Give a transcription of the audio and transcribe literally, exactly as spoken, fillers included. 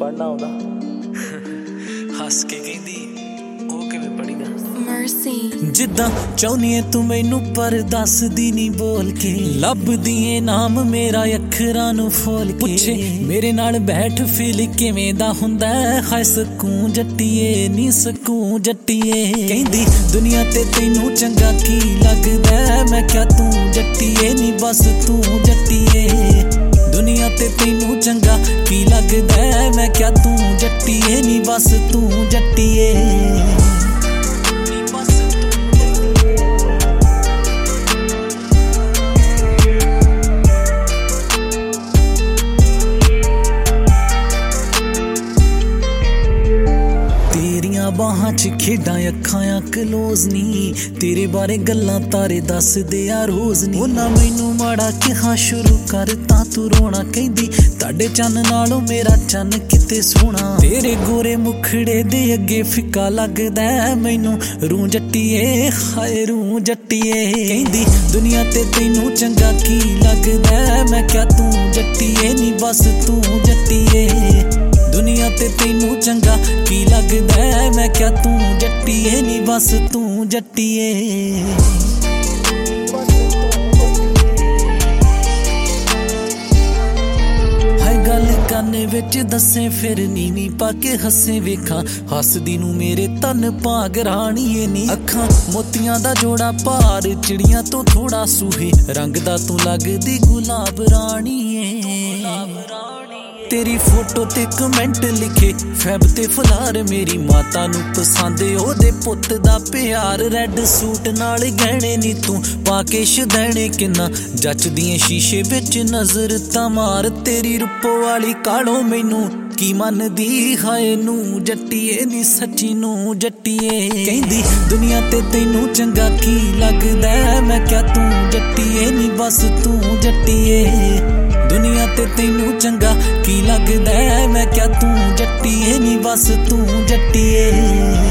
पढ़ना आउंदा हस के कहंदी ओ किवें पढ़ीदा मर्सी जिद्दां चाहुंदी ऐ तू मैनू पर दसदी नी बोल के लभदी ऐ नाम मेरा अखरां नू फोल के पुछे मेरे नाल बैठ फील किवें दा हुंदा हाय सकूं जट्टीए नी सकूं जट्टीए कहंदी दुनिया ते तैनू चंगा की लगदा मैं क्या तू जट्टीए नी बस तू जट्टीए दुनिया ते तैनू चंगा की लगदा मैं क्या तू जट्टीए नी बस तू जट्टीए बाहां च खेडां अखां क्लोज नी तेरे बारे गल्लां तारे दस दे आ रोज नी ना मैनू माड़ा कहा शुरू कर तां तू रोना कहंदी ताड़े चन्न नालों मेरा चन्न किते सोहना तेरे गोरे मुखड़े दे अगे फिक्का लगदा मैनू रूं जट्टीए हाय रूं जट्टीए कहंदी दुनिया ते तैनू चंगा की लगदा मैं क्या तू जट्टीए नी बस तू जट्टीए दुनिया ते तैनू चंगा की लगदा मैं क्या तू जट्टीए नी बस तू जट्टीए गल करने विच दसे फिर नीवी पाके हसे वेखा हसदी नू मेरे तन भाग राणीए नी अखां मोतियां दा जोड़ा भार चिड़ियां तो थोड़ा सूहे रंग दा तू लगदी गुलाब राणीए तेरी फोटो ते कमेंट लिखे फैब ते फलार मेरी माता नू पसंद ओदे पुत दा प्यार रेड सूट नाल गहने नी तू पाके शदैने किन्ना जचदियां शीशे विच नजर तां मार तेरी रूपो वाली कालों मैनू की मनदी हाय नू जट्टीए नी सच्ची नू जट्टीए कहंदी दुनिया ते तैनू चंगा की लगदा मैं क्या तू जट्टीए नी बस तू जट्टीए दुनिया ते तैनू चंगा की लगदा मैं क्या तू जट्टीए नी बस तू जट्टीए।